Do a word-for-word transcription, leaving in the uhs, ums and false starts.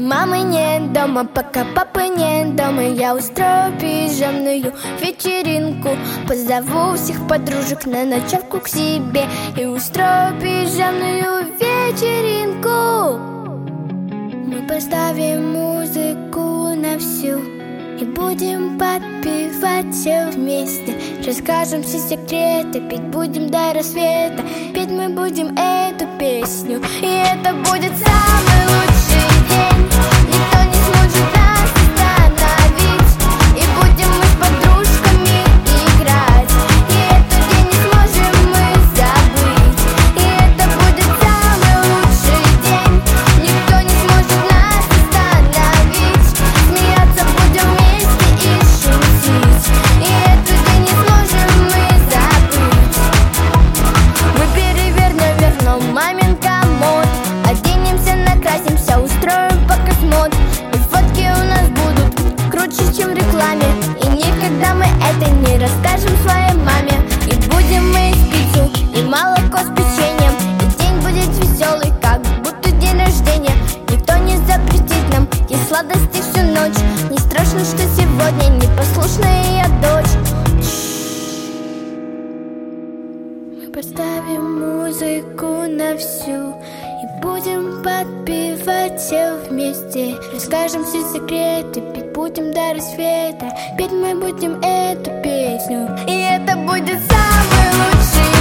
мамы нет дома, пока папы нет дома. Я устрою пижамную вечеринку, позову всех подружек на ночевку к себе и устрою пижамную вечеринку. Мы поставим музыку на всю и будем подпевать все вместе. Расскажем все секреты, петь будем до рассвета. Петь мы будем эту песню, и это будет самый лучший день. Никто не сможет нас остановить, и будем мы с подружками играть. И этот день не сможем мы забыть, и это будет самый лучший день. Никто не сможет нас остановить, смеяться будем вместе и шутить, и этот день не сможем мы забыть. Мы перевернем, вернем мамин комод, оденемся, накрасимся, устроим покосмод. И фотки у нас будут круче, чем в рекламе, и никогда мы это не расскажем своей маме. И будем мы есть пиццу и молоко с печеньем, и день будет веселый, как будто день рождения. Никто не запретит нам есть сладости всю ночь. Не страшно, что сегодня непослушная я дочь. Мы поставим музыку на всю и будем подпевать все вместе. Расскажем все секреты, петь будем до рассвета. Петь мы будем эту песню, и это будет самый лучший